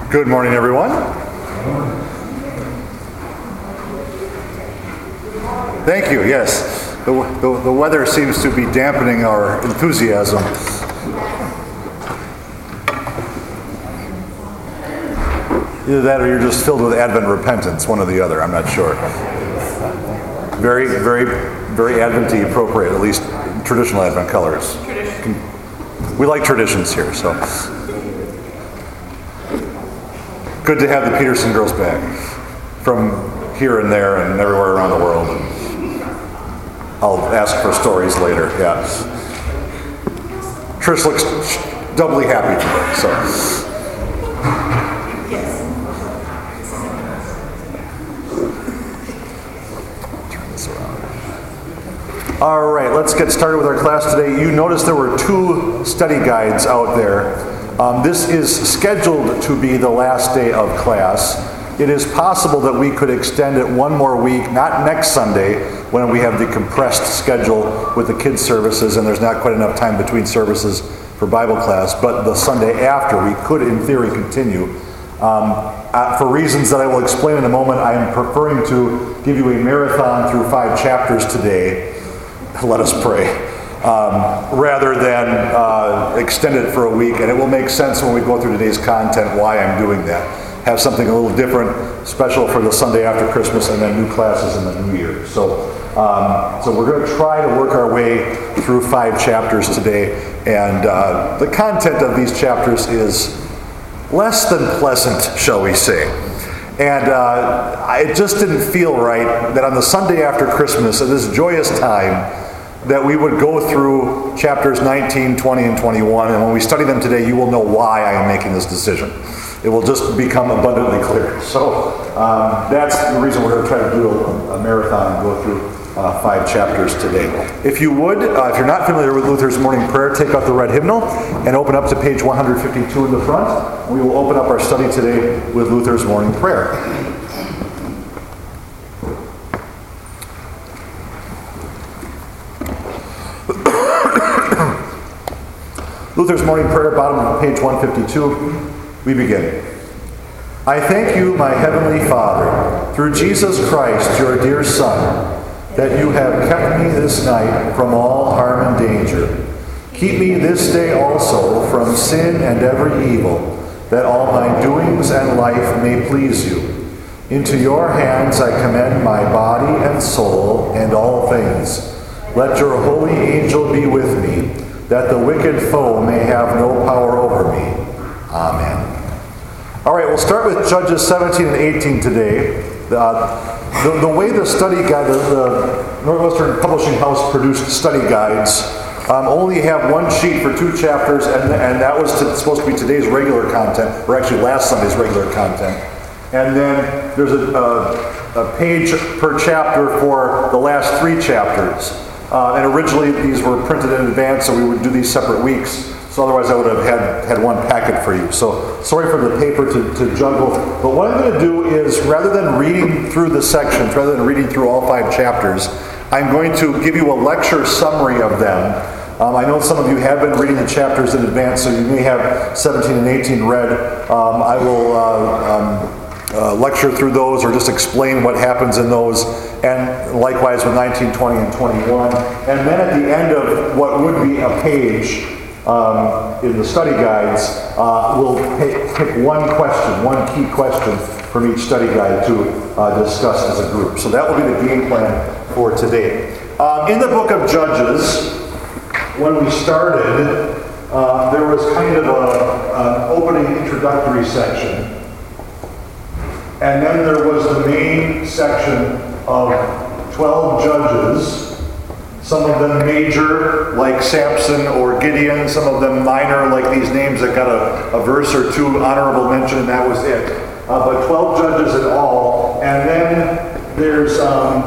Good morning, everyone. Thank you. Yes, the weather seems to be dampening our enthusiasm. Either that or you're just filled with Advent repentance, one or the other, I'm not sure. Very, very, very Adventy appropriate, at least traditional Advent colors. We like traditions here, so. Good to have the Peterson girls back from here and there and everywhere around the world. And I'll ask for stories later, yeah. Trish looks doubly happy today, so. All right, let's get started with our class today. You notice there were 2 study guides out there. This is scheduled to be the last day of class. It is possible that we could extend it one more week, not next Sunday, when we have the compressed schedule with the kids' services and there's not quite enough time between services for Bible class, but the Sunday after we could, in theory, continue. For reasons that I will explain in a moment, I am preferring to give you a marathon through 5 chapters today. Let us pray. Rather than extend it for a week, and it will make sense when we go through today's content why I'm doing that. Have something a little different, special for the Sunday after Christmas, and then new classes in the new year. So we're going to try to work our way through 5 chapters today, and the content of these chapters is less than pleasant, shall we say. And it just didn't feel right that on the Sunday after Christmas, at this joyous time, that we would go through chapters 19, 20, and 21, and when we study them today, you will know why I am making this decision. It will just become abundantly clear. So that's the reason we're going to try to do a marathon and go through 5 chapters today. If you would, if you're not familiar with Luther's morning prayer, take out the red hymnal and open up to page 152 in the front. We will open up our study today with Luther's morning prayer. Luther's morning prayer, bottom of page 152. We begin. I thank you, my heavenly Father, through Jesus Christ, your dear Son, that you have kept me this night from all harm and danger. Keep me this day also from sin and every evil, that all my doings and life may please you. Into your hands I commend my body and soul and all things. Let your holy angel be with me, that the wicked foe may have no power over me. Amen. All right, we'll start with Judges 17 and 18 today. The way the study guide, the Northwestern Publishing House produced study guides, only have one sheet for 2 chapters, and that was supposed to be today's regular content, or actually last Sunday's regular content. And then there's a page per chapter for the last 3 chapters. And originally these were printed in advance, so we would do these separate weeks. So otherwise I would have had one packet for you. So sorry for the paper to juggle. But what I'm going to do is, rather than reading through the sections, rather than reading through all 5 chapters, I'm going to give you a lecture summary of them. I know some of you have been reading the chapters in advance, so you may have 17 and 18 read. I will lecture through those or just explain what happens in those, and likewise with 19, 20, and 21. And then at the end of what would be a page in the study guides, we'll pick one question, one key question from each study guide to discuss as a group. So that will be the game plan for today. In the book of Judges, when we started, there was kind of an opening introductory section. And then there was the main section of 12 judges, some of them major, like Samson or Gideon, some of them minor, like these names that got a verse or 2 honorable mention, and that was it. But 12 judges in all. And then there's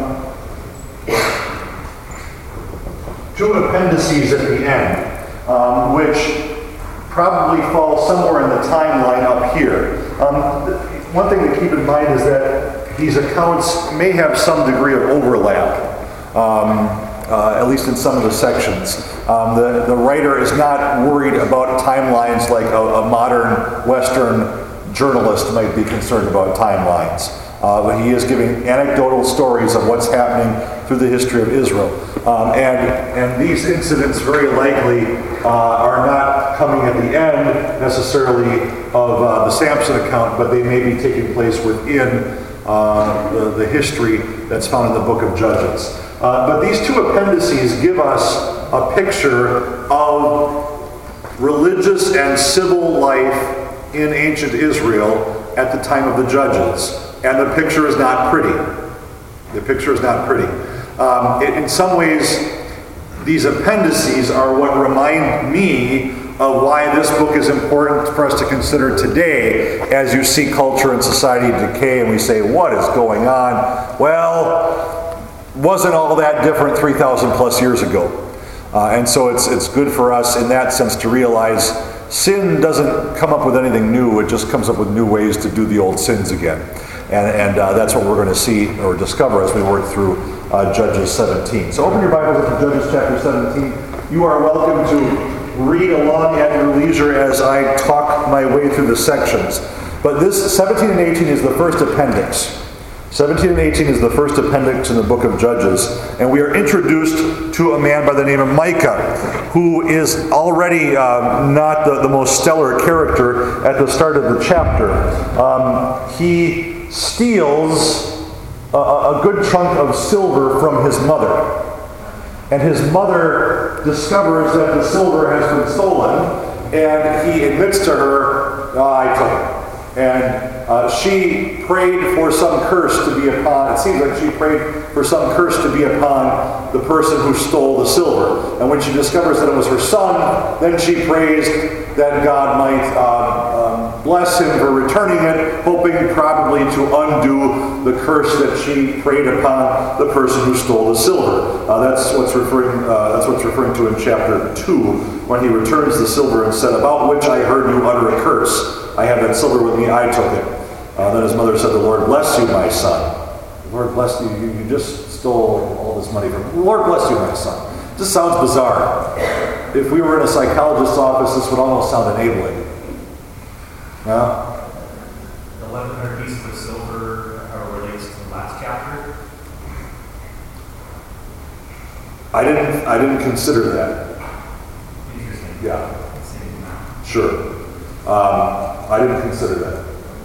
2 appendices at the end, which probably fall somewhere in the timeline up here. One thing to keep in mind is that these accounts may have some degree of overlap, at least in some of the sections. The writer is not worried about timelines like a modern Western journalist might be concerned about timelines. But he is giving anecdotal stories of what's happening through the history of Israel. And these incidents very likely are not coming at the end necessarily of the Samson account, but they may be taking place within the history that's found in the book of Judges. But these two appendices give us a picture of religious and civil life in ancient Israel at the time of the Judges. And the picture is not pretty. The picture is not pretty. In some ways, these appendices are what remind me of why this book is important for us to consider today as you see culture and society decay and we say, what is going on? Well, wasn't all that different 3,000 plus years ago. And so it's good for us in that sense to realize sin doesn't come up with anything new. It just comes up with new ways to do the old sins again. And that's what we're going to see or discover as we work through Judges 17. So open your Bibles up to Judges chapter 17. You are welcome to read along at your leisure as I talk my way through the sections. But this 17 and 18 is the first appendix. 17 and 18 is the first appendix in the book of Judges. And we are introduced to a man by the name of Micah, who is already not the most stellar character at the start of the chapter. He steals a good chunk of silver from his mother. And his mother discovers that the silver has been stolen, and he admits to her, I took it. And she prayed for some curse to be upon, it seems like she prayed for some curse to be upon the person who stole the silver. And when she discovers that it was her son, then she prays that God might bless him for returning it, hoping probably to undo the curse that she prayed upon the person who stole the silver. That's what's referring to in chapter 2, when he returns the silver and said, about which I heard you utter a curse. I have that silver with me, I took it. Then his mother said, the Lord bless you, my son. The Lord bless you, you just stole all this money from me. The Lord bless you, my son. This sounds bizarre. If we were in a psychologist's office, this would almost sound enabling. Yeah? The 1,100 pieces of silver relates to the last chapter? I didn't consider that. Interesting. Yeah. Sure. I didn't consider that.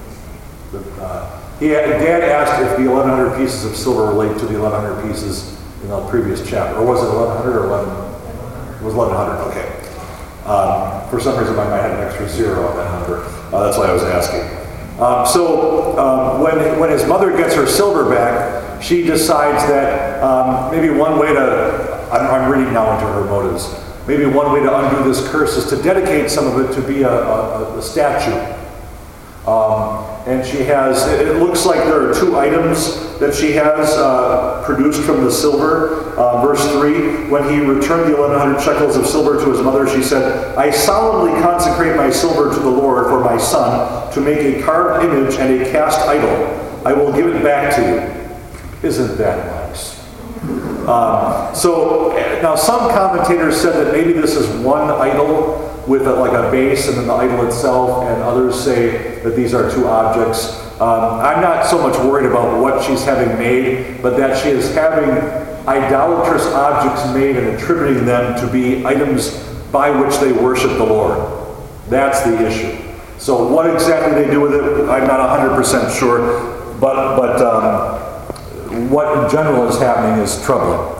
Dad asked if the 1,100 pieces of silver relate to the 1,100 pieces in the previous chapter. Or was it 1,100 or 11? It was 1,100, okay. For some reason my mind had an extra zero on that number. That's why I was asking. When his mother gets her silver back, she decides that maybe one way to, I'm reading now into her motives, maybe one way to undo this curse is to dedicate some of it to be a statue. And she has, it looks like there are two items that she has produced from the silver. Verse 3, when he returned the 1,100 shekels of silver to his mother, she said, I solemnly consecrate my silver to the Lord for my son to make a carved image and a cast idol. I will give it back to you. Isn't that nice? Now some commentators said that maybe this is one idol with like a base and then the idol itself, and others say that these are two objects. I'm not so much worried about what she's having made, but that she is having idolatrous objects made and attributing them to be items by which they worship the Lord. That's the issue. So what exactly they do with it, I'm not 100% sure, but what in general is happening is troubling.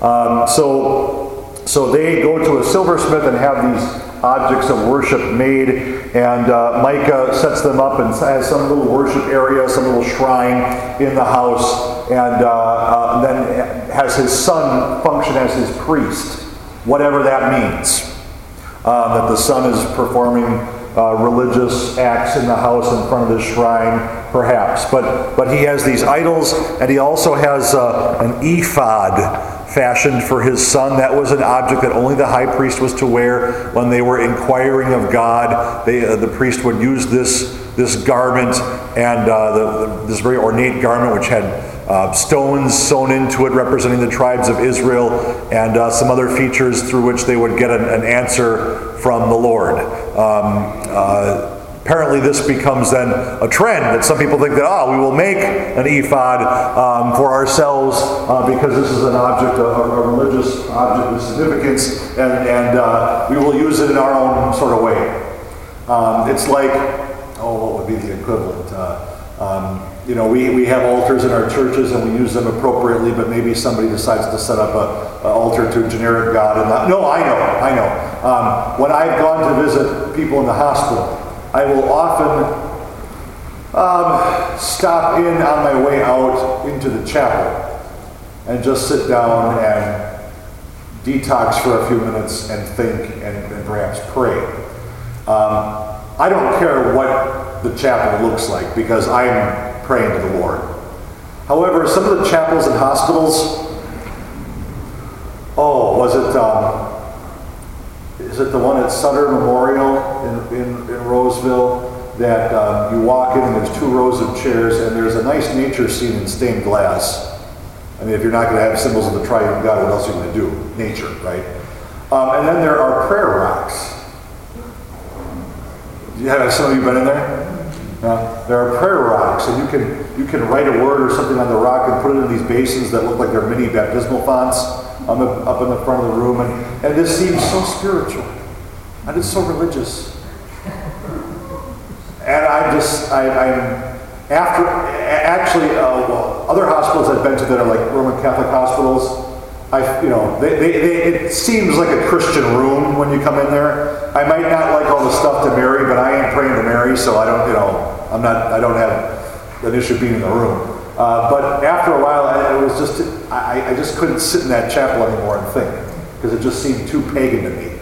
So they go to a silversmith and have these objects of worship made, and Micah sets them up and has some little worship area, some little shrine in the house, and then has his son function as his priest, whatever that means. That the son is performing religious acts in the house in front of the shrine, perhaps. But he has these idols, and he also has an ephod fashioned for his son. That was an object that only the high priest was to wear when they were inquiring of God. The priest would use this garment, and this very ornate garment which had stones sewn into it representing the tribes of Israel, and some other features through which they would get an answer from the Lord. Apparently this becomes then a trend that some people think that, we will make an ephod for ourselves because this is an object, a religious object with significance, and we will use it in our own sort of way. It's like, what would be the equivalent? We have altars in our churches and we use them appropriately, but maybe somebody decides to set up an altar to a generic god. I know. When I've gone to visit people in the hospital, I will often stop in on my way out into the chapel and just sit down and detox for a few minutes and think and perhaps pray. I don't care what the chapel looks like because I'm praying to the Lord. However, some of the chapels and hospitals, is it the one at Sutter Memorial in Roseville that you walk in and there's 2 rows of chairs and there's a nice nature scene in stained glass. I mean, if you're not going to have symbols of the triune God, what else are you going to do? Nature, right? And then there are prayer rocks. Have some of you been in there? There are prayer rocks, and you can write a word or something on the rock and put it in these basins that look like they're mini baptismal fonts up in the front of the room, and this seems so spiritual, and it's so religious. And other hospitals I've been to that are like Roman Catholic hospitals, it seems like a Christian room when you come in there. I might not like all the stuff to Mary, but I ain't praying to Mary, so I don't have an issue being in the room. But after a while, I just couldn't sit in that chapel anymore and think, because it just seemed too pagan to me.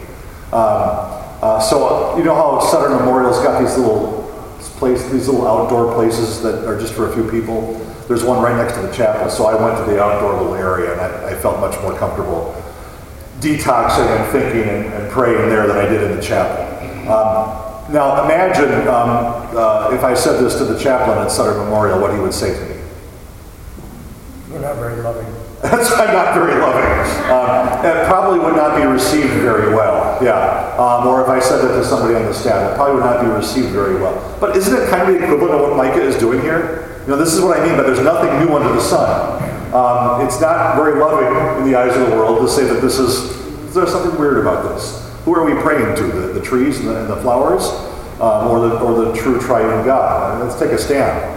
So you know how Sutter Memorial's got these little outdoor places that are just for a few people? There's one right next to the chapel, so I went to the outdoor little area, and I felt much more comfortable detoxing and thinking and praying there than I did in the chapel. Now imagine if I said this to the chaplain at Sutter Memorial, what he would say to me. You're not very loving. I'm not very loving. It probably would not be received very well. Or if I said that to somebody on the staff, it probably would not be received very well. But isn't it kind of the equivalent of what Micah is doing here? This is what I mean by there's nothing new under the sun. It's not very loving in the eyes of the world to say that there's something weird about this. Who are we praying to? The trees and the flowers? Or the true triune God? Let's take a stand.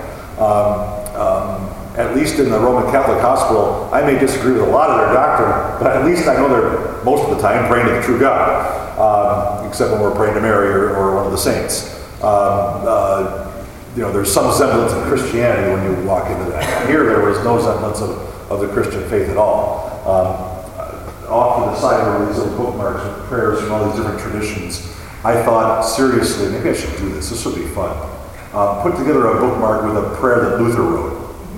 At least in the Roman Catholic hospital, I may disagree with a lot of their doctrine, but at least I know they're most of the time praying to the true God, except when we're praying to Mary or one of the saints. There's some semblance of Christianity when you walk into that. Here, there was no semblance of the Christian faith at all. Off to the side were these little bookmarks with prayers from all these different traditions. I thought, seriously, maybe I should do this. This would be fun. Put together a bookmark with a prayer that Luther wrote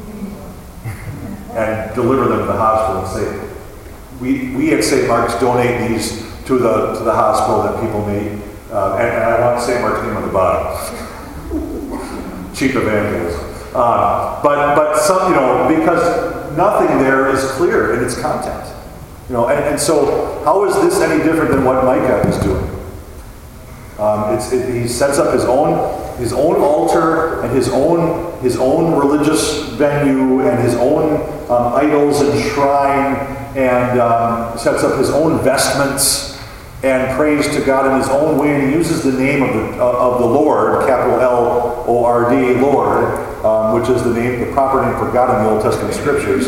and deliver them to the hospital and say, we at St. Mark's donate these to the hospital that people need. And I want St. Mark's name on the bottom. Cheap evangelism. But some, because nothing there is clear in its content. And so how is this any different than what Micah is doing? He sets up his own altar and his own religious venue and his own idols and shrine, and sets up his own vestments and prays to God in his own way, and he uses the name of the Lord, capital L-O-R-D, Lord, which is the proper name for God in the Old Testament Scriptures,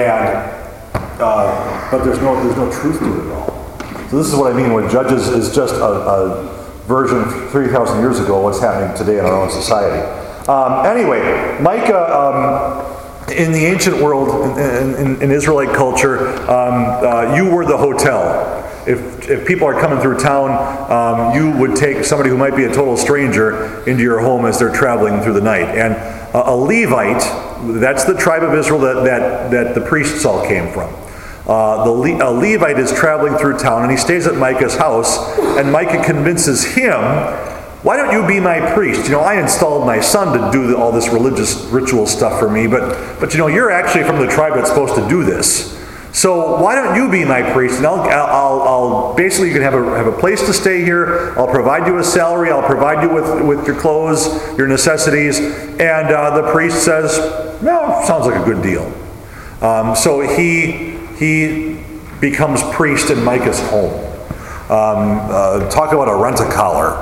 but there's no truth to it at all. So this is what I mean when Judges is just a version 3,000 years ago of what's happening today in our own society. Anyway, Micah, in the ancient world, in Israelite culture, you were the hotel. If people are coming through town, you would take somebody who might be a total stranger into your home as they're traveling through the night. And a Levite, that's the tribe of Israel that the priests all came from. A Levite is traveling through town, and he stays at Micah's house, and Micah convinces him, why don't you be my priest? I installed my son to do all this religious ritual stuff for me, but you're actually from the tribe that's supposed to do this. So why don't you be my priest? And I'll basically, you can have a place to stay here. I'll provide you a salary. I'll provide you with your clothes, your necessities. And the priest says, no, sounds like a good deal. So he becomes priest in Micah's home. Talk about a rent-a-collar.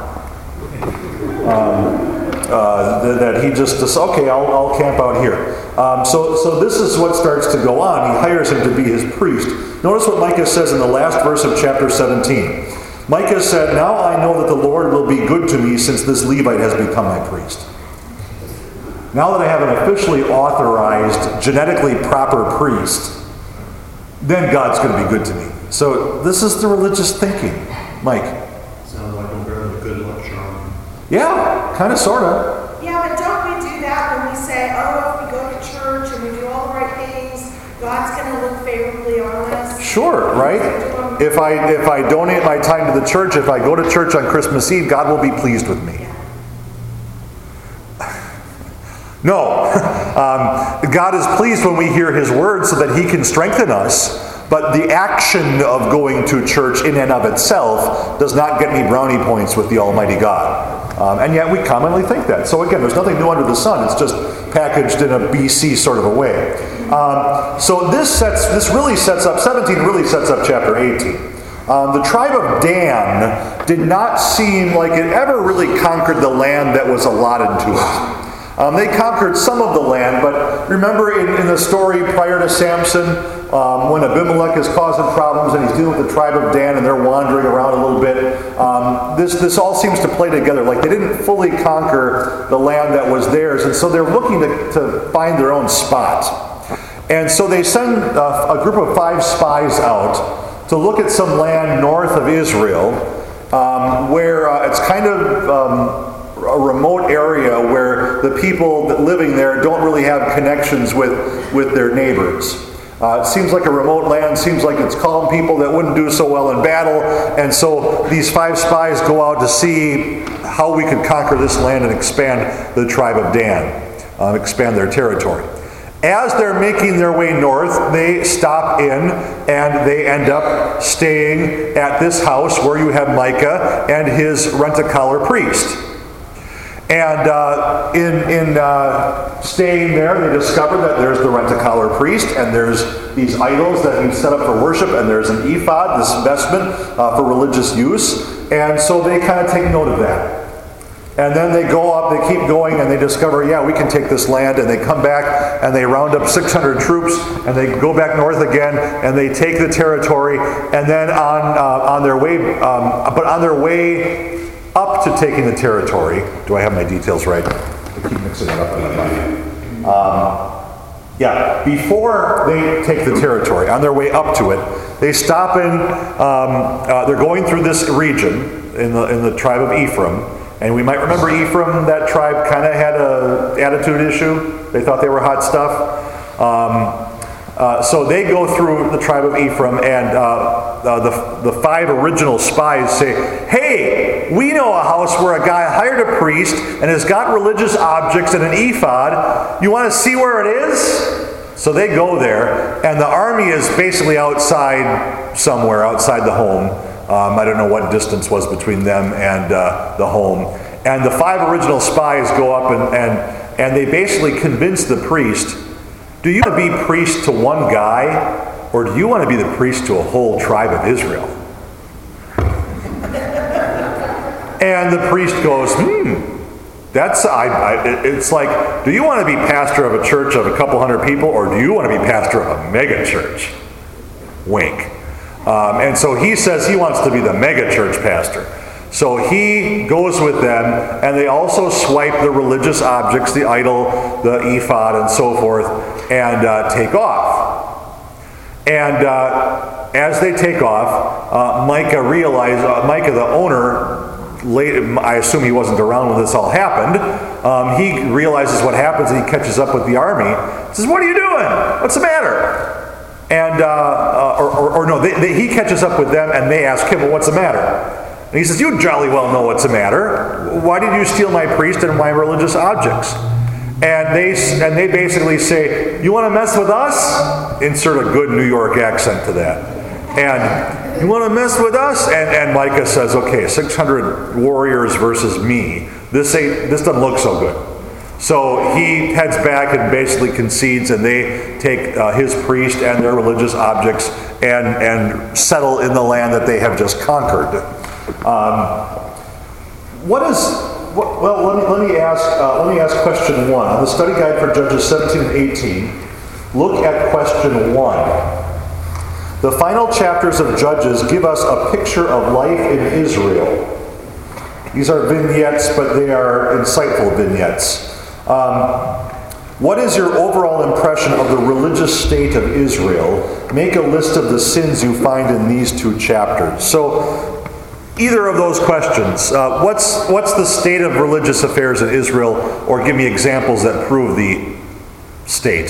That he just says, okay, I'll camp out here. So this is what starts to go on. He hires him to be his priest. Notice what Micah says in the last verse of chapter 17. Micah said, now I know that the Lord will be good to me since this Levite has become my priest. Now that I have an officially authorized, genetically proper priest, then God's going to be good to me. So this is the religious thinking. Mike? Sounds like a very good luck charm. Yeah, kind of, sort of. Yeah, but don't we do that when we say, oh, if we go to church and we do all the right things, God's going to look favorably on us? Sure, right? If I donate my time to the church, if I go to church on Christmas Eve, God will be pleased with me. No. God is pleased when we hear His word so that He can strengthen us. But the action of going to church in and of itself does not get me brownie points with the Almighty God. And yet we commonly think that. So again, there's nothing new under the sun. It's just packaged in a BC sort of a way. So this really sets up, 17 really sets up chapter 18. The tribe of Dan did not seem like it ever really conquered the land that was allotted to it. They conquered some of the land, but remember in the story prior to Samson, when Abimelech is causing problems and he's dealing with the tribe of Dan and they're wandering around a little bit, this all seems to play together. Like they didn't fully conquer the land that was theirs, and so they're looking to find their own spot. And so they send a group of 5 spies out to look at some land north of Israel, where it's kind of a remote area where the people living there don't really have connections with their neighbors. It seems like a remote land, seems like it's calm people that wouldn't do so well in battle, and so these 5 spies go out to see how we could conquer this land and expand the tribe of Dan, expand their territory. As they're making their way north, they stop in and they end up staying at this house where you have Micah and his rent-a-collar priest. And in staying there, they discover that there's the rent-a-collar priest, and there's these idols that he's set up for worship, and there's an ephod, this vestment for religious use. And so they kind of take note of that. And then they go up, they keep going, and they discover, yeah, we can take this land. And they come back, and they round up 600 troops, and they go back north again, and they take the territory. And then on their way up to taking the territory, do I have my details right? I keep mixing it up in my mind. Before they take the territory, on their way up to it, they stop in, they're going through this region in the tribe of Ephraim. And we might remember Ephraim, that tribe kind of had an attitude issue. They thought they were hot stuff. So they go through the tribe of Ephraim, and the 5 original spies say, hey, we know a house where a guy hired a priest and has got religious objects and an ephod. You want to see where it is? So they go there, and the army is basically outside somewhere, outside the home. I don't know what distance was between them and the home. And the 5 original spies go up and they basically convince the priest, do you want to be priest to one guy, or do you want to be the priest to a whole tribe of Israel? And the priest goes, it's like, do you want to be pastor of a church of a couple hundred people, or do you want to be pastor of a mega church? Wink. And so he says he wants to be the mega church pastor. So he goes with them, and they also swipe the religious objects, the idol, the ephod, and so forth, and take off. And as they take off, Micah the owner, I assume he wasn't around when this all happened, he realizes what happens, and he catches up with the army. He says, what are you doing? What's the matter? And, he catches up with them, and they ask him, well, what's the matter? And he says, you jolly well know what's the matter. Why did you steal my priest and my religious objects? And they basically say, you want to mess with us? Insert a good New York accent to that. And you want to mess with us? And Micah says, okay, 600 warriors versus me. This doesn't look so good. So he heads back and basically concedes, and they take his priest and their religious objects and settle in the land that they have just conquered. Let me ask question 1. On the study guide for Judges 17 and 18, look at question 1. The final chapters of Judges give us a picture of life in Israel. These are vignettes, but they are insightful vignettes. What is your overall impression of the religious state of Israel? Make a list of the sins you find in these 2 chapters. So, either of those questions, what's the state of religious affairs in Israel, or give me examples that prove the state?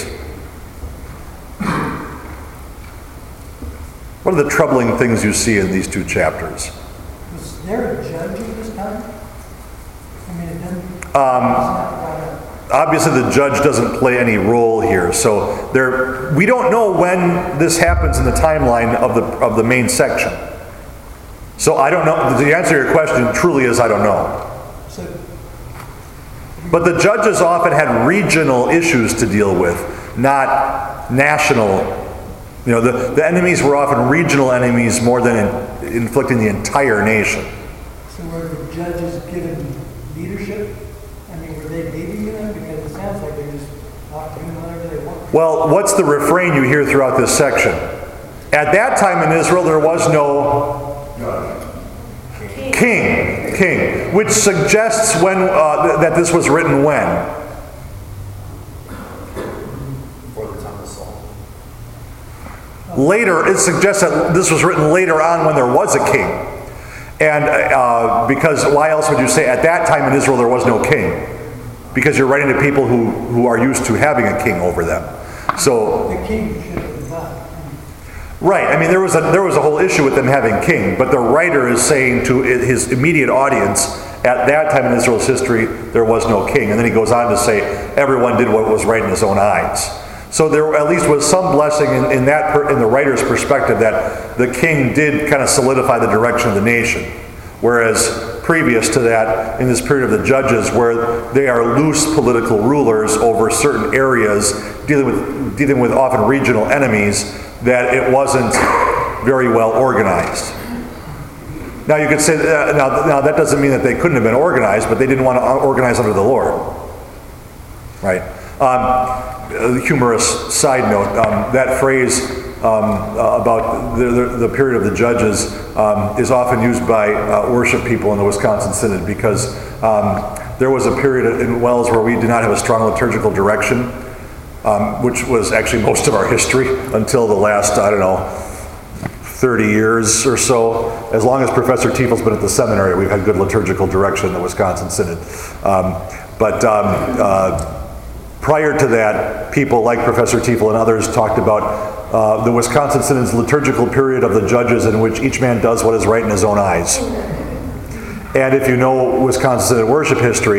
What are the troubling things you see in these 2 chapters? Was there a judge at this time? I mean, it didn't. It's not brought up. Obviously, the judge doesn't play any role here, so we don't know when this happens in the timeline of the main section. So I don't know. The answer to your question truly is I don't know. So, But the judges often had regional issues to deal with, not national. You know, the enemies were often regional enemies more than inflicting the entire nation. so were the judges given leadership? I mean, were they leading them? Because it sounds like they're just off doing whatever they want. Well, what's the refrain you hear throughout this section? At that time in Israel, there was no king, which suggests when that this was written when? Before the time of Saul. Later, it suggests that this was written later on when there was a king. And because why else would you say at that time in Israel there was no king? Because you're writing to people who are used to having a king over them. So The king should have been done. right, I mean there was a whole issue with them having king, but the writer is saying to his immediate audience, at that time in Israel's history there was no king, and then he goes on to say everyone did what was right in his own eyes. So there at least was some blessing in the writer's perspective that the king did kind of solidify the direction of the nation, whereas previous to that, in this period of the judges, where they are loose political rulers over certain areas, dealing with often regional enemies, that it wasn't very well organized. Now you could say, now that doesn't mean that they couldn't have been organized, but they didn't want to organize under the Lord. Right? A humorous side note, that phrase about the period of the judges is often used by worship people in the Wisconsin Synod, because there was a period in Wells where we did not have a strong liturgical direction, which was actually most of our history until the last, 30 years or so. As long as Professor Tiefel's been at the seminary, we've had good liturgical direction in the Wisconsin Synod. Prior to that, people like Professor Tiefel and others talked about the Wisconsin Synod's liturgical period of the judges, in which each man does what is right in his own eyes. And if you know Wisconsin Synod worship history,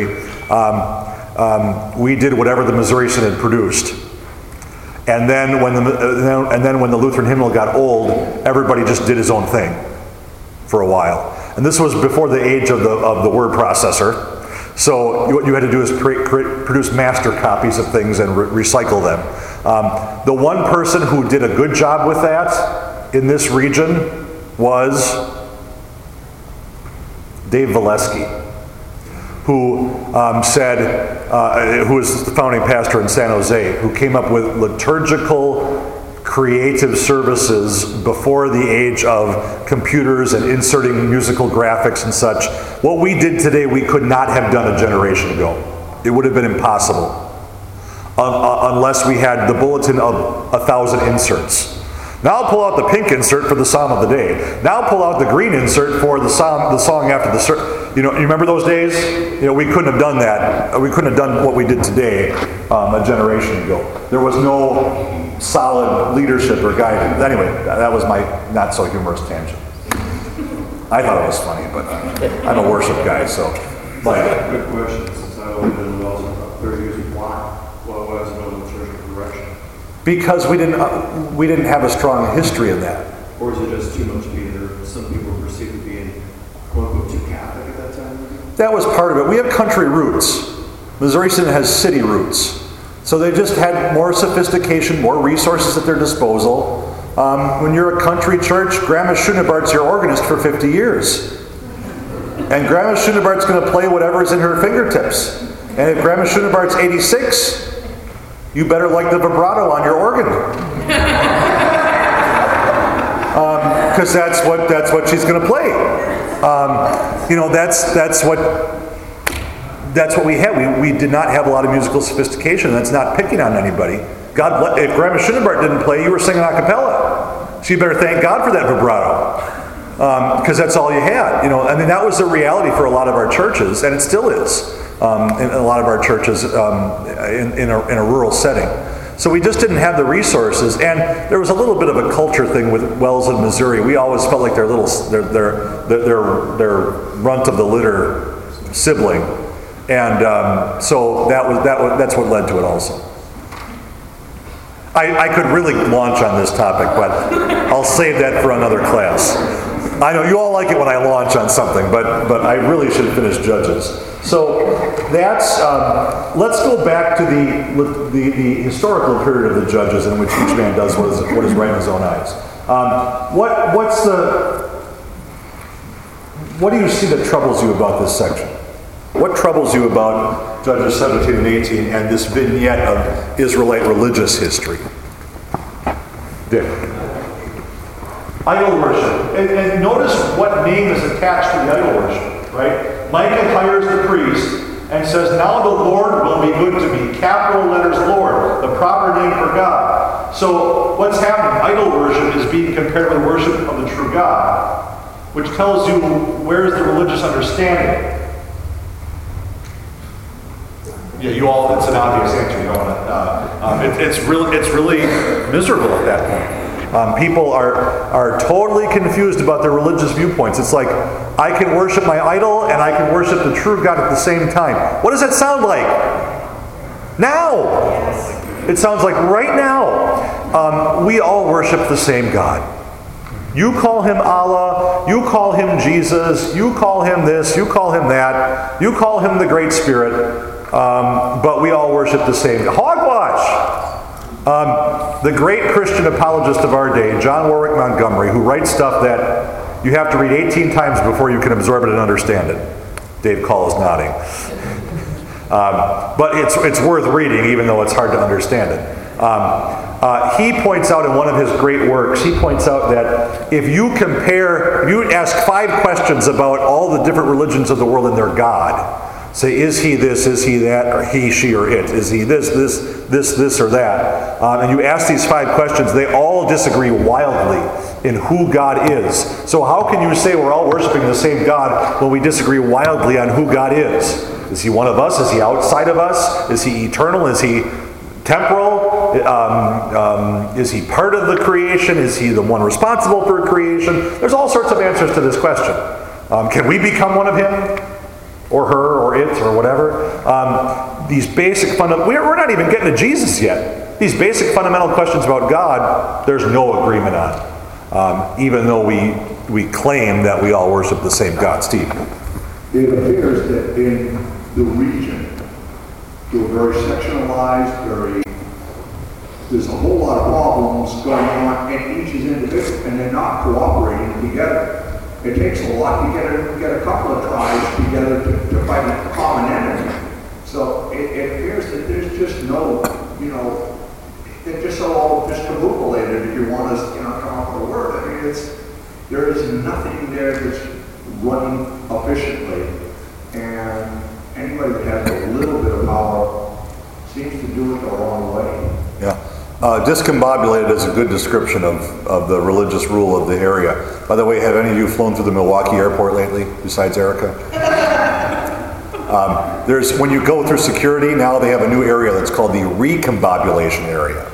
we did whatever the Missouri Synod produced. And then when the Lutheran hymnal got old, everybody just did his own thing for a while. And this was before the age of the word processor. So what you had to do is produce master copies of things and recycle them. The one person who did a good job with that in this region was Dave Valesky, who who was the founding pastor in San Jose, who came up with liturgical creative services before the age of computers and inserting musical graphics and such. What we did today, we could not have done a generation ago. It would have been impossible unless we had the bulletin of 1,000 inserts. Now I'll pull out the pink insert for the Psalm of the day. Now I'll pull out the green insert for the song after the you remember those days? We couldn't have done that. We couldn't have done what we did today a generation ago. There was no solid leadership or guidance. Anyway, that was my not so humorous tangent. I thought it was funny, but I'm a worship guy, so. Good question, since I've only been in Wells for about 30 years. Why? Because we didn't have a strong history in that. Or is it just too much being there? Some people were perceived to being, quote unquote, too Catholic at that time? That was part of it. We have country roots. Missouri Synod has city roots. So they just had more sophistication, more resources at their disposal. When you're a country church, Grandma Schoenebart's your organist for 50 years. And Grandma Schoenebart's going to play whatever's in her fingertips. And if Grandma Schoenebart's 86, you better like the vibrato on your organ. Because that's what she's going to play. That's what we had. We did not have a lot of musical sophistication. That's not picking on anybody. If Grandma Schoenebart didn't play, you were singing a cappella. So you better thank God for that vibrato. Because that's all you had. That was the reality for a lot of our churches, and it still is in a lot of our churches in a rural setting. So we just didn't have the resources, and there was a little bit of a culture thing with Wells in Missouri. We always felt like their runt of the litter sibling, and so that's what led to it also. I could really launch on this topic, but I'll save that for another class. I know you all like it when I launch on something, but I really should finish Judges. So that's let's go back to the historical period of the Judges, in which each man does what is right in his own eyes. What do you see that troubles you about this section? What troubles you about Judges 17 and 18 and this vignette of Israelite religious history? Dick. Idol worship. And notice what name is attached to the idol worship, right? Micah hires the priest and says, now the Lord will be good to me. Capital letters Lord, the proper name for God. So what's happening? Idol worship is being compared with worship of the true God, which tells you where is the religious understanding. Yeah, you all, it's an obvious answer. You don't want to, it's really miserable at that point. People are totally confused about their religious viewpoints. It's like, I can worship my idol and I can worship the true God at the same time. What does that sound like? Now! It sounds like right now. We all worship the same God. You call him Allah, you call him Jesus, you call him this, you call him that, you call him the Great Spirit. But we all worship the same. Hogwash! The great Christian apologist of our day, John Warwick Montgomery, who writes stuff that you have to read 18 times before you can absorb it and understand it. Dave Call is nodding. But it's worth reading, even though it's hard to understand it. He points out in one of his great works, he points out that if you ask 5 questions about all the different religions of the world and their God, say, is he this, is he that, or he, she, or it? Is he this, or that? And you ask these 5 questions, they all disagree wildly in who God is. So how can you say we're all worshiping the same God when we disagree wildly on who God is? Is he one of us? Is he outside of us? Is he eternal? Is he temporal? Is he part of the creation? Is he the one responsible for creation? There's all sorts of answers to this question. Can we become one of him? Or her, or it, or whatever. These basic we're not even getting to Jesus yet. These basic fundamental questions about God, there's no agreement on. Even though we claim that we all worship the same God. Steve? It appears that in the region, they're very sectionalized, there's a whole lot of problems going on, and each is individual, and they're not cooperating together. It takes a lot to get a couple of tribes together to fight a common enemy. So it appears that there's just no, they're just all discombobulated, if you want to, come up with a word. I mean, there is nothing there that's running efficiently, and anybody that has a little bit of power seems to do it the wrong way. Yeah. Discombobulated is a good description of the religious rule of the area. By the way, have any of you flown through the Milwaukee airport lately, besides Erica? When you go through security, now they have a new area that's called the recombobulation area.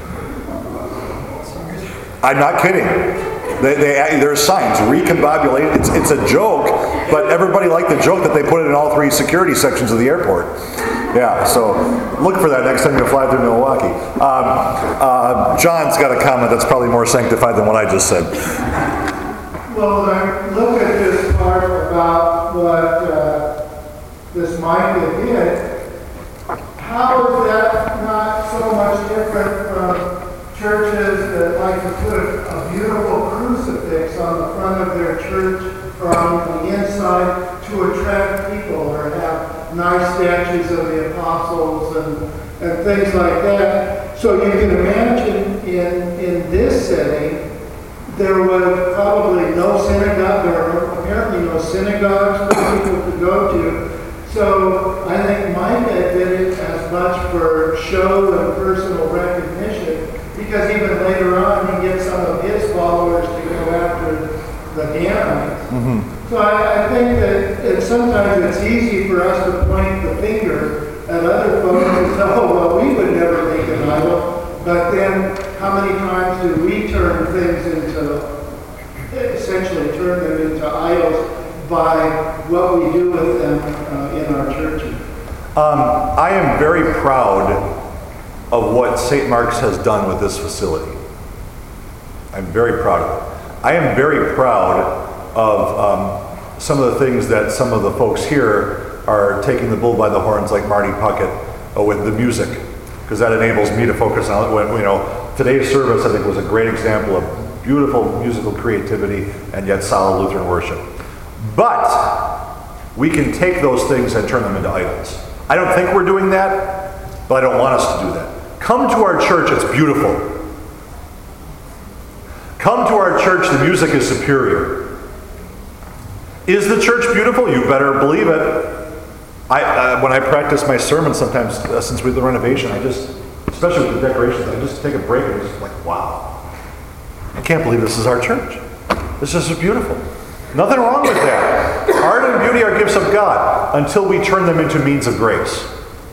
I'm not kidding. There's signs, recombobulate. It's a joke, but everybody liked the joke that they put it in all 3 security sections of the airport. Yeah, so look for that next time you fly through Milwaukee. John's got a comment that's probably more sanctified than what I just said. Well, when I look at this part about what this Micah did, how is that not so much different from churches that like to put a beautiful crucifix on the front of their church or on the inside to attract people, or have nice statues of the apostles and things like that? So you can imagine in this setting, there was probably no synagogue, there were apparently no synagogues for people to go to. So I think Micah did it as much for show and personal recognition, because even later on he gets some of his followers to go after the Danites. Mm-hmm. So I think that sometimes it's easy for us to point the finger at other folks and say, oh, well, we would never make an idol. But then how many times do we turn things into, essentially turn them into idols by what we do with them in our churches? I am very proud of what St. Mark's has done with this facility. I'm very proud of it. I am very proud of some of the things that some of the folks here are taking the bull by the horns, like Marty Puckett, with the music, because that enables me to focus on it. Today's service, I think, was a great example of beautiful musical creativity and yet solid Lutheran worship. But we can take those things and turn them into idols. I don't think we're doing that, but I don't want us to do that. Come to our church, it's beautiful. Come to our church, the music is superior. Is the church beautiful? You better believe it. When I practice my sermon sometimes, since we did the renovation, especially with the decorations, I just take a break and just like, wow. I can't believe this is our church. This is beautiful. Nothing wrong with that. Art and beauty are gifts of God until we turn them into means of grace.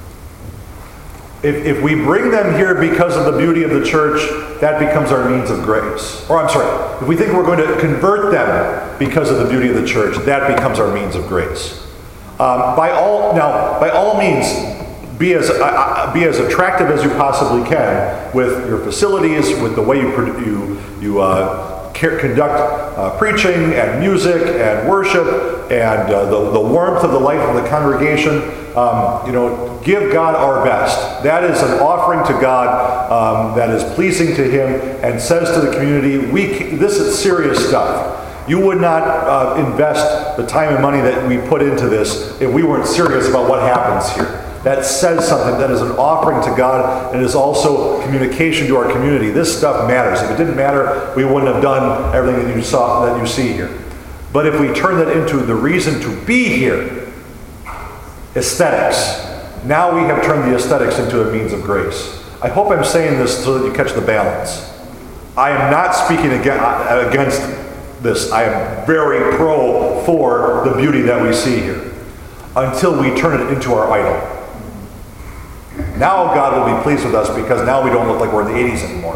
If we bring them here because of the beauty of the church, that becomes our means of grace. Or I'm sorry, if we think we're going to convert them because of the beauty of the church, that becomes our means of grace. By all means, be as attractive as you possibly can with your facilities, with the way you conduct preaching and music and worship and the warmth of the life of the congregation. Give God our best. That is an offering to God that is pleasing to Him and says to the community, this is serious stuff. You would not invest the time and money that we put into this if we weren't serious about what happens here. That says something. That is an offering to God, and is also communication to our community. This stuff matters. If it didn't matter, we wouldn't have done everything that you see here. But if we turn that into the reason to be here, aesthetics, now we have turned the aesthetics into a means of grace. I hope I'm saying this so that you catch the balance. I am not speaking against this. I am very for the beauty that we see here, until we turn it into our idol. Now God will be pleased with us, because now we don't look like we're in the 80s anymore.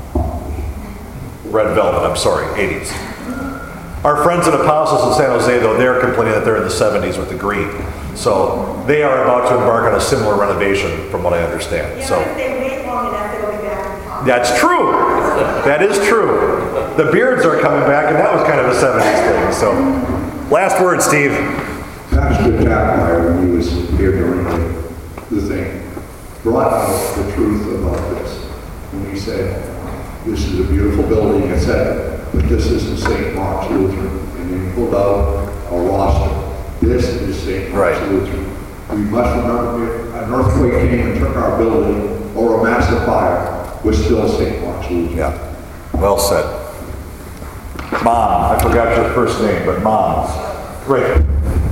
Red velvet, I'm sorry, 80s. Our friends at Apostles in San Jose, though, they're complaining that they're in the 70s with the green. So they are about to embark on a similar renovation, from what I understand. Yeah, So if they wait long enough, they'll be back in town. that's true. That is true. The beards are coming back, and that was kind of a 70s thing. So, last word, Steve. Pastor Tackmeyer, when he was here during the thing, brought out the truth about this. When he said, this is a beautiful building, etc., but this isn't St. Mark's Lutheran. And he pulled out a roster. This is St. Mark's Lutheran. We must remember, if an earthquake came and took our building, or a massive fire, we're still St. Mark's Lutheran. Yeah, well said. Mom, I forgot your first name, but Mom. Great.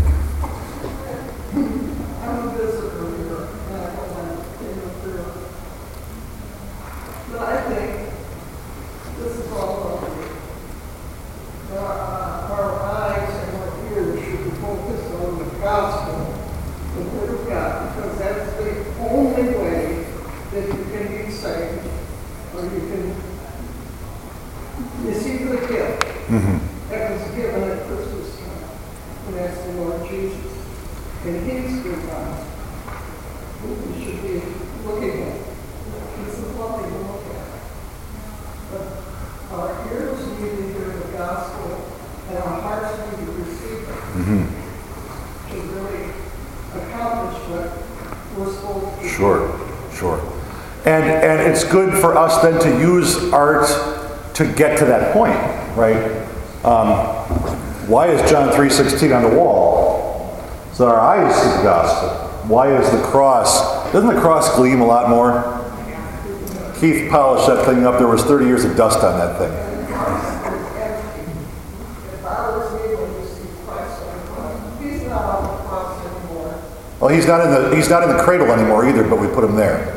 I'm a visitor here, and I don't want to interfere. But I think this is all lovely. Our eyes and our ears should be focused on the gospel, the Word of God, because that's the only way that you can be saved, or you can receive the gift that was given at Christmas time, and that's the Lord Jesus. And He's the God. we should be looking at. This is what they look at. But our ears need to hear the gospel, and our hearts need to receive it to really accomplish what we're supposed to do. Sure. And it's good for us then to use art to get to that point, right? Why is John 3:16 on the wall? So that our eyes see the gospel. Why is the cross? Doesn't the cross gleam a lot more? Keith polished that thing up. There was 30 years of dust on that thing. If I was able to see Christ on the cross, he's not on the cross anymore. Well, he's not in the cradle anymore either, but we put him there.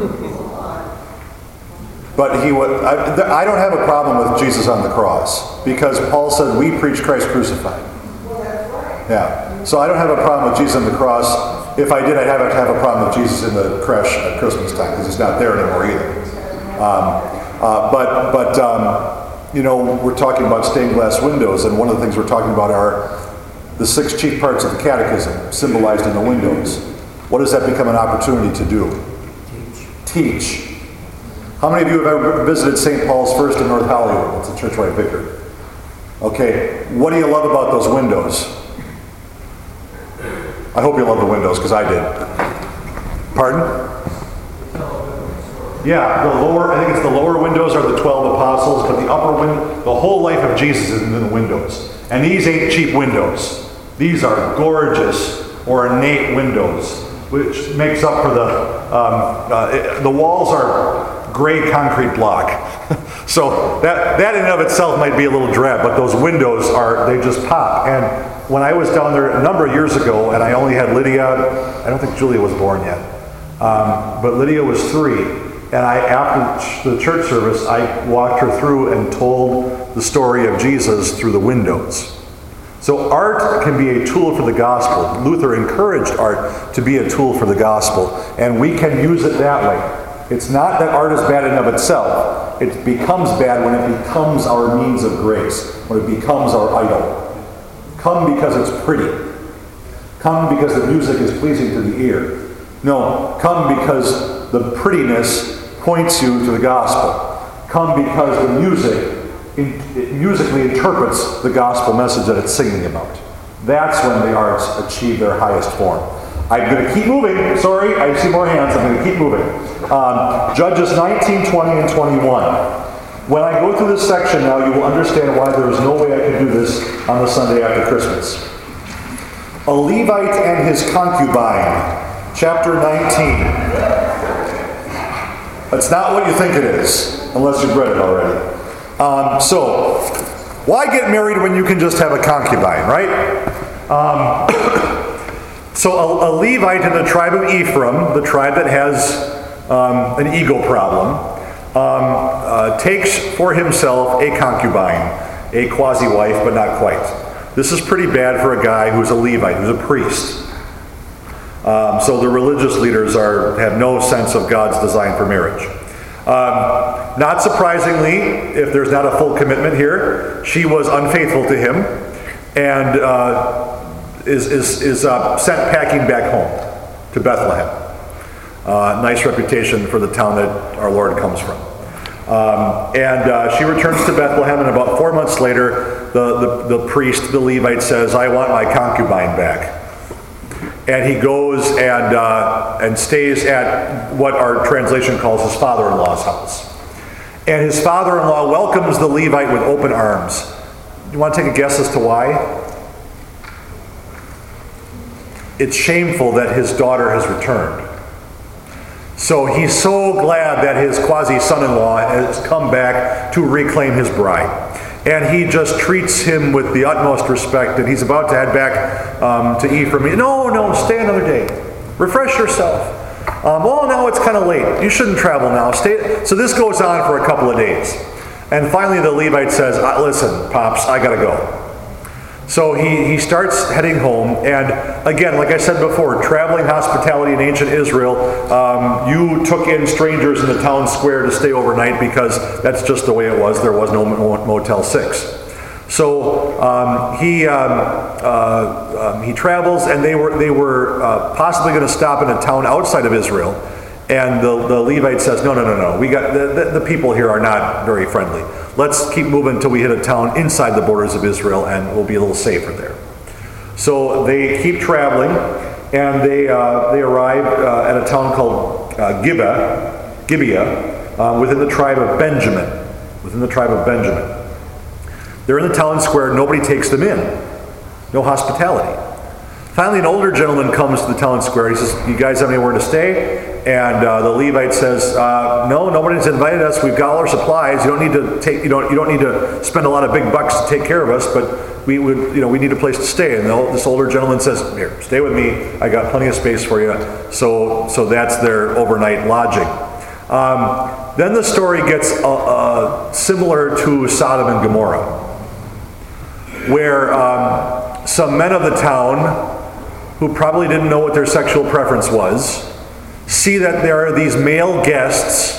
But he would. I don't have a problem with Jesus on the cross because Paul said we preach Christ crucified. Well, that's right. Yeah. So I don't have a problem with Jesus on the cross. If I did, I'd have to have a problem with Jesus in the creche at Christmas time because he's not there anymore either. You know, we're talking about stained glass windows, and one of the things we're talking about are the 6 chief parts of the catechism symbolized in the windows. What does that become an opportunity to do? Teach. How many of you have ever visited St. Paul's First in North Hollywood? It's a church where I vicar. Okay, what do you love about those windows? I hope you love the windows, because I did. Pardon? Yeah, I think it's the lower windows are the 12 apostles, but the upper window, the whole life of Jesus is in the windows. And these ain't cheap windows. These are gorgeous, ornate windows, which makes up for the walls are gray concrete block. So that in and of itself might be a little drab, but those windows they just pop. And when I was down there a number of years ago, and I only had Lydia, I don't think Julia was born yet, but Lydia was 3. And after the church service, I walked her through and told the story of Jesus through the windows. So art can be a tool for the gospel. Luther encouraged art to be a tool for the gospel, and we can use it that way. It's not that art is bad in and of itself. It becomes bad when it becomes our means of grace, when it becomes our idol. Come because it's pretty. Come because the music is pleasing to the ear. No, come because the prettiness points you to the gospel. Come because the music it musically interprets the gospel message that it's singing about. That's when the arts achieve their highest form. I'm going to keep moving. Sorry, I see more hands. I'm going to keep moving. Judges 19, 20, and 21. When I go through this section now, you will understand why there is no way I can do this on the Sunday after Christmas. A Levite and his concubine, chapter 19. That's not what you think it is, unless you've read it already. So, why get married when you can just have a concubine, right? So a Levite in the tribe of Ephraim, the tribe that has an ego problem, takes for himself a concubine, a quasi-wife, but not quite. This is pretty bad for a guy who's a Levite, who's a priest. So the religious leaders have no sense of God's design for marriage. Not surprisingly, if there's not a full commitment here, she was unfaithful to him and is sent packing back home to Bethlehem. Nice reputation for the town that our Lord comes from. And she returns to Bethlehem, and about 4 months later, the priest, the Levite, says, "I want my concubine back." And he goes and stays at what our translation calls his father-in-law's house. And his father-in-law welcomes the Levite with open arms. You want to take a guess as to why? It's shameful that his daughter has returned. So he's so glad that his quasi-son-in-law has come back to reclaim his bride. And he just treats him with the utmost respect, and he's about to head back to Ephraim. No, stay another day. Refresh yourself. Well, now it's kind of late. You shouldn't travel now. Stay. So this goes on for a couple of days. And finally the Levite says, "Listen, Pops, I got to go." So he starts heading home, and again, like I said before, traveling hospitality in ancient Israel, you took in strangers in the town square to stay overnight because that's just the way it was. There was no Motel 6. So he travels, and they were possibly going to stop in a town outside of Israel. And the Levite says, no. We got the people here are not very friendly. Let's keep moving until we hit a town inside the borders of Israel, and we'll be a little safer there. So they keep traveling, and they arrive at a town called Gibeah, within the tribe of Benjamin. They're in the town square. Nobody takes them in. No hospitality. Finally, an older gentleman comes to the town square. He says, "You guys have anywhere to stay?" And the Levite says, "No, nobody's invited us. We've got all our supplies. You don't need to take. You don't need to spend a lot of big bucks to take care of us. But we need a place to stay." And this older gentleman says, "Here, stay with me. I got plenty of space for you." So that's their overnight lodging. Then the story gets similar to Sodom and Gomorrah, where some men of the town, who probably didn't know what their sexual preference was, see that there are these male guests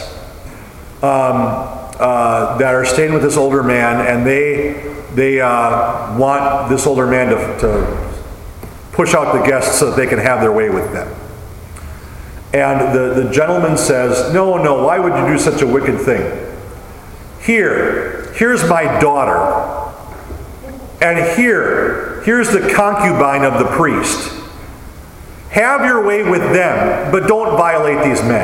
that are staying with this older man, and they want this older man to push out the guests so that they can have their way with them. And the gentleman says, no, why would you do such a wicked thing? Here's my daughter, and here's the concubine of the priest. Have your way with them, but don't violate these men.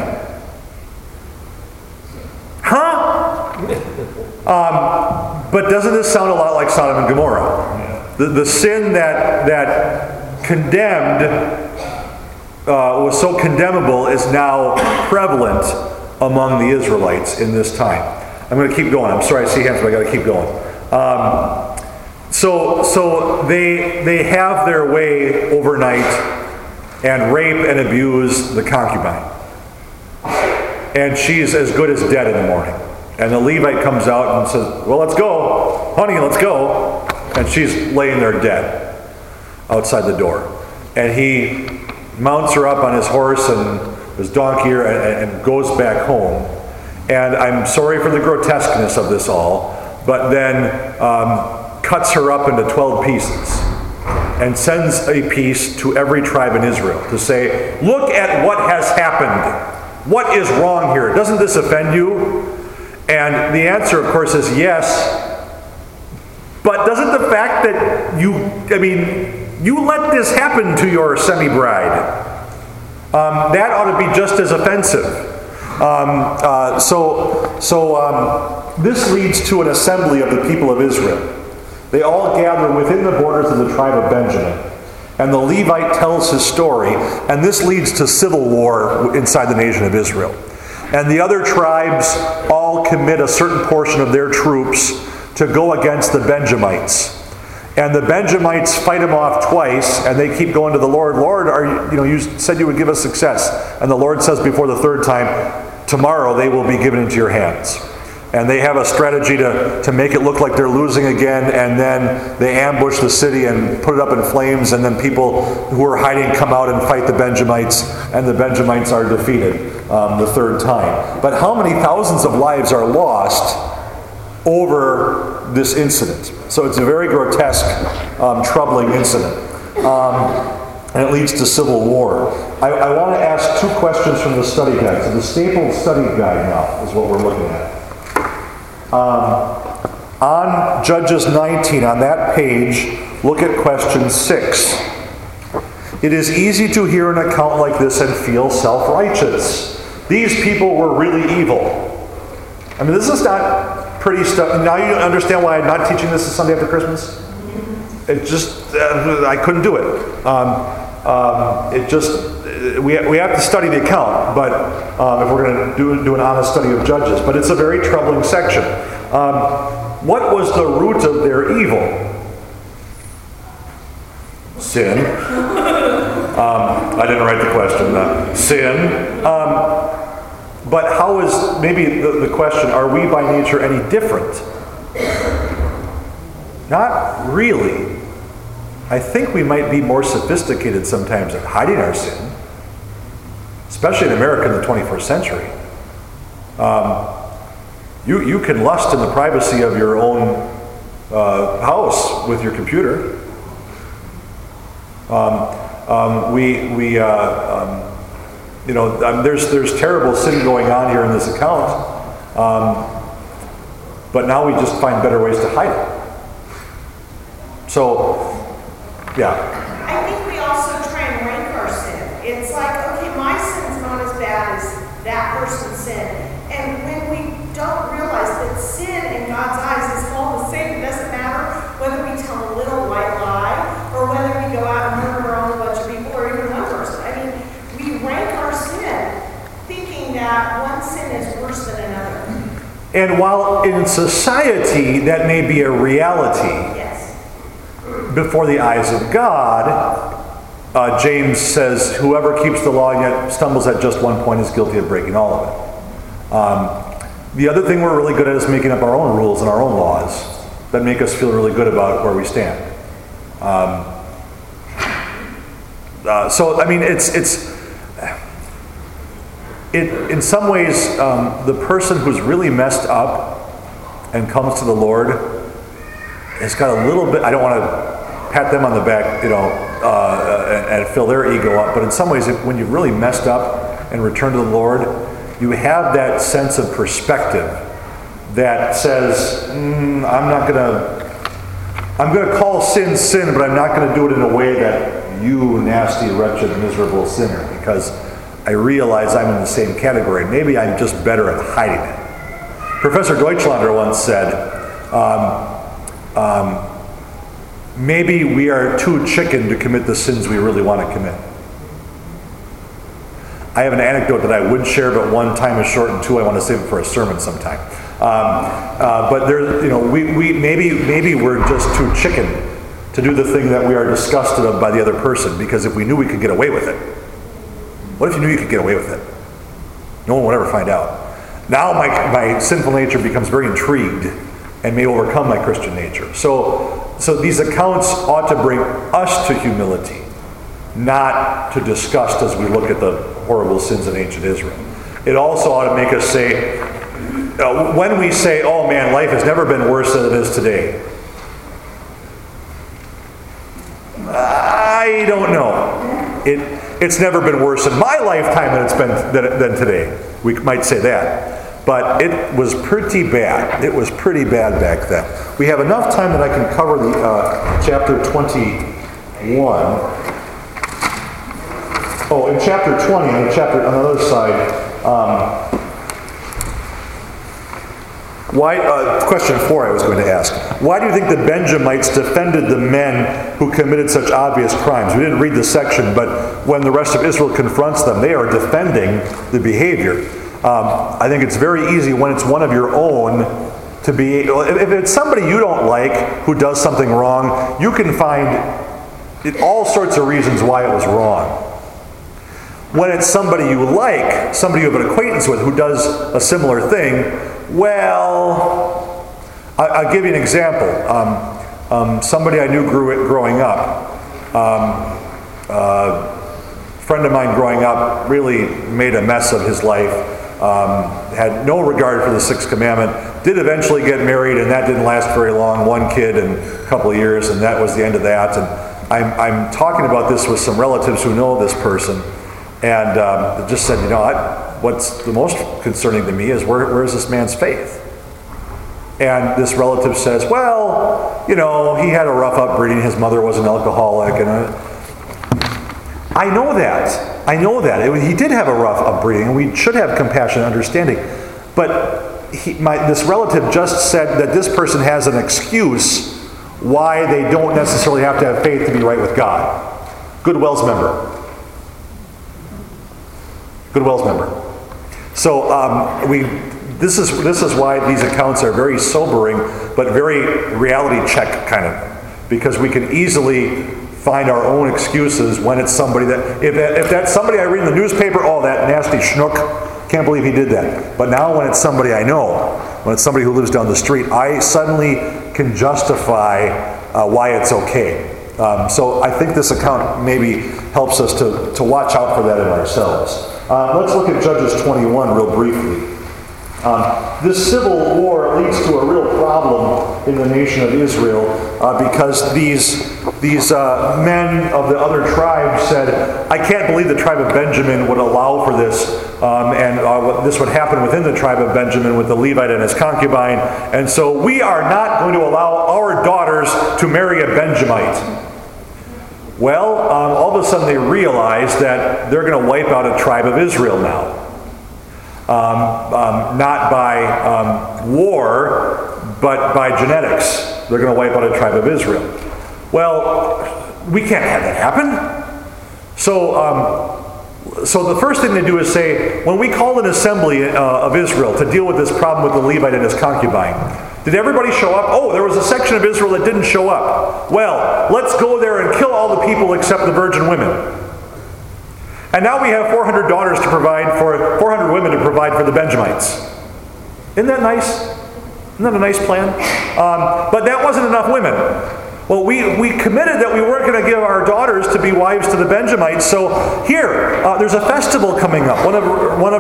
But doesn't this sound a lot like Sodom and Gomorrah? The sin that condemned, was so condemnable, is now prevalent among the Israelites in this time. I'm going to keep going. I'm sorry I see hands, but I got to keep going. So they have their way overnight and rape and abuse the concubine. And she's as good as dead in the morning. And the Levite comes out and says, well, let's go. Honey, let's go. And she's laying there dead outside the door. And he mounts her up on his horse and his donkey and goes back home. And I'm sorry for the grotesqueness of this all, but then cuts her up into 12 pieces and sends a piece to every tribe in Israel to say, look at what has happened. What is wrong here? Doesn't this offend you? And the answer, of course, is yes. But doesn't the fact that you let this happen to your semi-bride, that ought to be just as offensive. This leads to an assembly of the people of Israel. They all gather within the borders of the tribe of Benjamin. And the Levite tells his story, and this leads to civil war inside the nation of Israel. And the other tribes all commit a certain portion of their troops to go against the Benjamites. And the Benjamites fight them off twice, and they keep going to the Lord. Lord, you said you would give us success. And the Lord says before the third time, tomorrow they will be given into your hands. And they have a strategy to make it look like they're losing again, and then they ambush the city and put it up in flames, and then people who are hiding come out and fight the Benjamites, and the Benjamites are defeated the third time. But how many thousands of lives are lost over this incident? So it's a very grotesque, troubling incident. And it leads to civil war. I want to ask two questions from the study guide. So the Staples study guide now is what we're looking at. On Judges 19, on that page, look at question 6. It is easy to hear an account like this and feel self-righteous. These people were really evil. I mean, this is not pretty stuff. Now you understand why I'm not teaching this the Sunday after Christmas? It just, I couldn't do it. We have to study the account, but if we're going to do an honest study of Judges. But it's a very troubling section. What was the root of their evil? Sin. I didn't write the question. Sin. But how is, maybe the question, are we by nature any different? Not really. I think we might be more sophisticated sometimes at hiding our sin, especially in America in the 21st century. You can lust in the privacy of your own house with your computer. There's terrible sin going on here in this account, but now we just find better ways to hide it. So, yeah. I think we also try and rank our sin. It's like, okay, my sin's not as bad as that person's sin. And when we don't realize that sin in God's eyes is all the same, it doesn't matter whether we tell a little white lie or whether we go out and murder our own bunch of people or even one person. I mean, we rank our sin thinking that one sin is worse than another. And while in society that may be a reality, Yes. before the eyes of God, James says, whoever keeps the law and yet stumbles at just one point is guilty of breaking all of it. The other thing we're really good at is making up our own rules and our own laws that make us feel really good about where we stand. So, I mean, in some ways, the person who's really messed up and comes to the Lord has got a little bit, I don't want to pat them on the back, and fill their ego up, but in some ways, when you've really messed up and returned to the Lord, you have that sense of perspective that says, I'm going to call sin sin, but I'm not going to do it in a way that you nasty, wretched, miserable sinner, because I realize I'm in the same category. Maybe I'm just better at hiding it. Professor Deutschlander once said, maybe we are too chicken to commit the sins we really want to commit. I have an anecdote that I would share, but one, time is short, and two, I want to save it for a sermon sometime. But there, maybe we're just too chicken to do the thing that we are disgusted of by the other person, because if we knew we could get away with it, what if you knew you could get away with it? No one would ever find out. Now my sinful nature becomes very intrigued and may overcome my Christian nature. So these accounts ought to bring us to humility, not to disgust as we look at the horrible sins in ancient Israel. It also ought to make us say, when we say, oh man, life has never been worse than it is today, I don't know. It's never been worse in my lifetime than it's been than today. We might say that. But it was pretty bad. It was pretty bad back then. We have enough time that I can cover the chapter 21. Oh, in chapter 20, on the other side, question 4 I was going to ask. Why do you think the Benjamites defended the men who committed such obvious crimes? We didn't read the section, but when the rest of Israel confronts them, they are defending the behavior. I think it's very easy when it's one of your own to be, if it's somebody you don't like who does something wrong, you can find all sorts of reasons why it was wrong. When it's somebody you like, somebody you have an acquaintance with who does a similar thing, well, I'll give you an example. Somebody I knew growing up, a friend of mine growing up really made a mess of his life, had no regard for the Sixth Commandment, did eventually get married, and that didn't last very long, one kid in a couple of years, and that was the end of that. And I'm talking about this with some relatives who know this person, and just said, what's the most concerning to me is where is this man's faith? And this relative says, well, he had a rough upbringing. His mother was an alcoholic. And I know that. He did have a rough upbringing, and we should have compassion and understanding. But this relative just said that this person has an excuse why they don't necessarily have to have faith to be right with God. Goodwell's member. So this is why these accounts are very sobering, but very reality check kind of, because we can easily find our own excuses when it's somebody that, if that's somebody I read in the newspaper, oh, that nasty schnook, can't believe he did that. But now when it's somebody I know, when it's somebody who lives down the street, I suddenly can justify why it's okay. So I think this account maybe helps us to watch out for that in ourselves. Let's look at Judges 21 real briefly. This civil war leads to a real problem in the nation of Israel because these men of the other tribes said, I can't believe the tribe of Benjamin would allow for this, and this would happen within the tribe of Benjamin with the Levite and his concubine, and so we are not going to allow our daughters to marry a Benjamite. Well, all of a sudden they realize that they're going to wipe out a tribe of Israel now. Not by war, but by genetics. They're going to wipe out a tribe of Israel. Well, we can't have that happen. So the first thing they do is say, when we called an assembly of Israel to deal with this problem with the Levite and his concubine, did everybody show up? Oh, there was a section of Israel that didn't show up. Well, let's go there and kill all the people except the virgin women. And now we have 400 daughters to provide for 400 women to provide for the Benjamites. Isn't that nice? Isn't that a nice plan? But that wasn't enough women. Well, we committed that we weren't going to give our daughters to be wives to the Benjamites. So here, there's a festival coming up. One of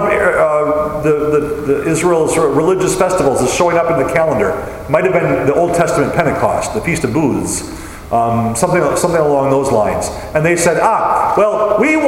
the Israel's religious festivals is showing up in the calendar. It might have been the Old Testament Pentecost, the Feast of Booths. Something along those lines. And they said, well, we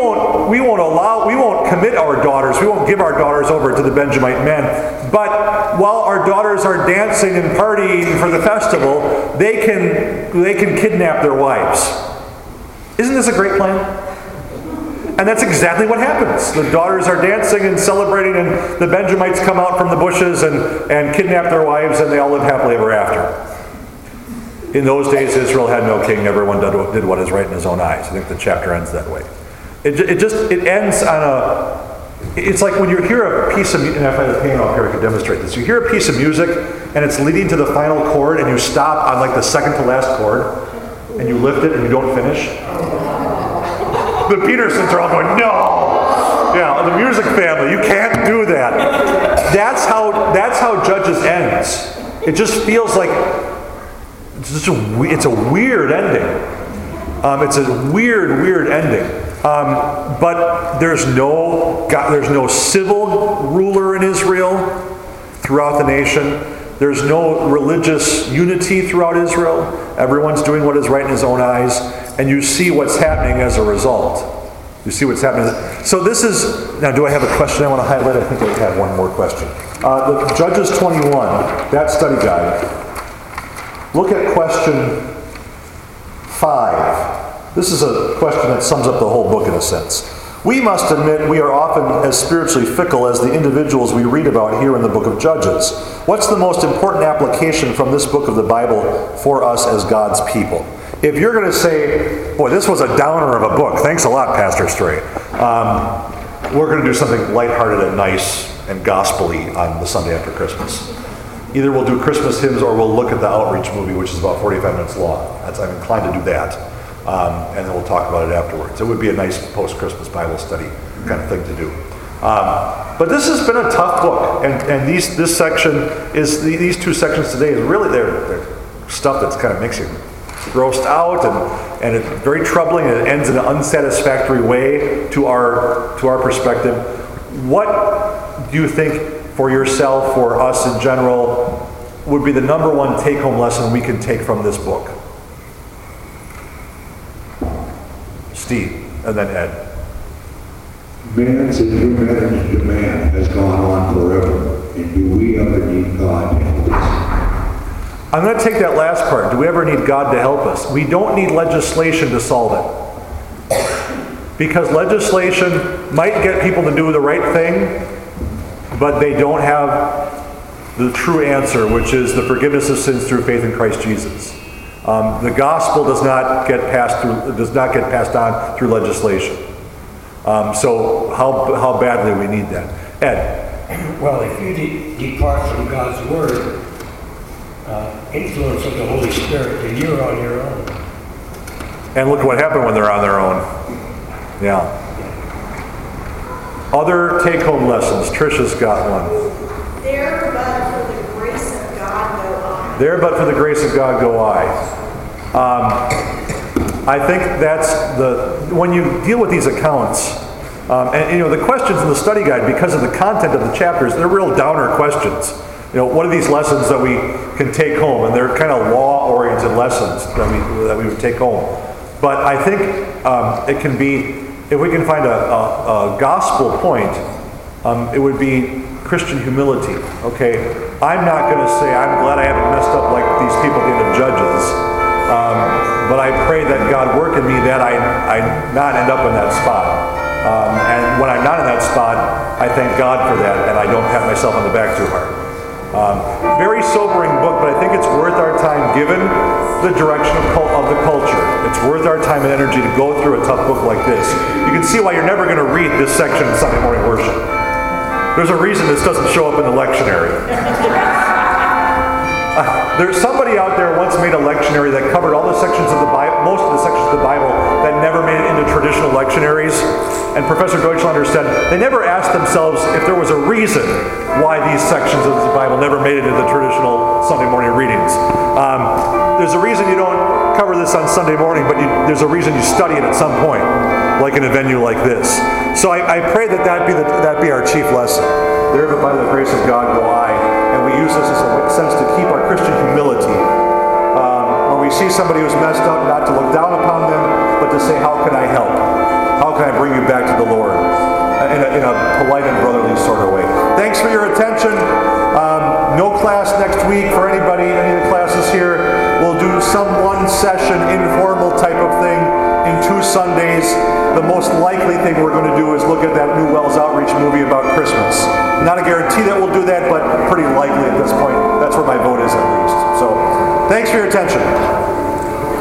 won't commit our daughters, we won't give our daughters over to the Benjamite men, but while our daughters are dancing and partying for the festival, they can kidnap their wives. Isn't this a great plan? And that's exactly what happens. The daughters are dancing and celebrating, and the Benjamites come out from the bushes and kidnap their wives, and they all live happily ever after. In those days, Israel had no king. Everyone did what is right in his own eyes. I think the chapter ends that way. It ends on a... It's like when you hear a piece of... And if I had a piano up here, I could demonstrate this. You hear a piece of music, and it's leading to the final chord, and you stop on like the second to last chord, and you lift it, and you don't finish. The Petersons are all going, no! Yeah, the music family, you can't do that. That's how Judges ends. It just feels like... It's a weird ending. It's a weird ending. But there's no civil ruler in Israel throughout the nation. There's no religious unity throughout Israel. Everyone's doing what is right in his own eyes. And you see what's happening as a result. You see what's happening. So this is... Now, do I have a question I want to highlight? I think I have one more question. The Judges 21, that study guide. Look at question 5. This is a question that sums up the whole book in a sense. We must admit we are often as spiritually fickle as the individuals we read about here in the book of Judges. What's the most important application from this book of the Bible for us as God's people? If you're going to say, boy, this was a downer of a book. Thanks a lot, Pastor Stray. We're going to do something lighthearted and nice and gospel-y on the Sunday after Christmas. Either we'll do Christmas hymns or we'll look at the Outreach movie, which is about 45 minutes long. I'm inclined to do that. And then we'll talk about it afterwards. It would be a nice post-Christmas Bible study kind of thing to do. But this has been a tough book. And this section is, these two sections today is really they're stuff that's kind of makes you grossed out and it's very troubling, and it ends in an unsatisfactory way to our perspective. What do you think for yourself, for us in general, would be the number one take-home lesson we can take from this book? Steve, and then Ed. Man's inhumanity to man has gone on forever, and do we ever need God to help us? I'm going to take that last part. Do we ever need God to help us? We don't need legislation to solve it. Because legislation might get people to do the right thing, but they don't have the true answer, which is the forgiveness of sins through faith in Christ Jesus. The gospel does not get passed on through legislation. So how badly we need that, Ed? Well, if you depart from God's word, influence of the Holy Spirit, then you're on your own. And look what happened when they're on their own. Yeah. Other take-home lessons. Trisha's got one. There but for the grace of God go I. There but for the grace of God go I. I think that's when you deal with these accounts, And the questions in the study guide, because of the content of the chapters, they're real downer questions. What are these lessons that we can take home? And they're kind of law-oriented lessons that we would take home. But I think it can be, if we can find a gospel point, it would be Christian humility. Okay, I'm not going to say, I'm glad I haven't messed up like these people at the end of Judges. But I pray that God work in me that I not end up in that spot. And when I'm not in that spot, I thank God for that, and I don't pat myself on the back too hard. Very sobering book, but I think it's worth our time given the direction of the culture. It's worth our time and energy to go through a tough book like this. You can see why you're never going to read this section in Sunday morning worship. There's a reason this doesn't show up in the lectionary. There's somebody out there once made a lectionary that covered all the sections of the Bible, most of the sections of the Bible that never made it into traditional lectionaries. And Professor Deutschlander said they never asked themselves if there was a reason why these sections of the Bible never made it into the traditional Sunday morning readings. There's a reason you don't cover this on Sunday morning, but there's a reason you study it at some point, like in a venue like this. So I pray that be our chief lesson. There, but by the grace of God go I. And we use this as a sense to keep our Christian humility. When we see somebody who's messed up, not to look down upon them, but to say, how can I help? How can I bring you back to the Lord? In a polite and brotherly sort of way. Thanks for your attention. No class next week for anybody, any of the classes here. We'll do some one session, informal type of thing in 2 Sundays. The most likely thing we're going to do is look at that new Wells Outreach movie about Christmas. Not a guarantee that we'll do that, but pretty likely at this point. That's where my vote is at least. So, thanks for your attention.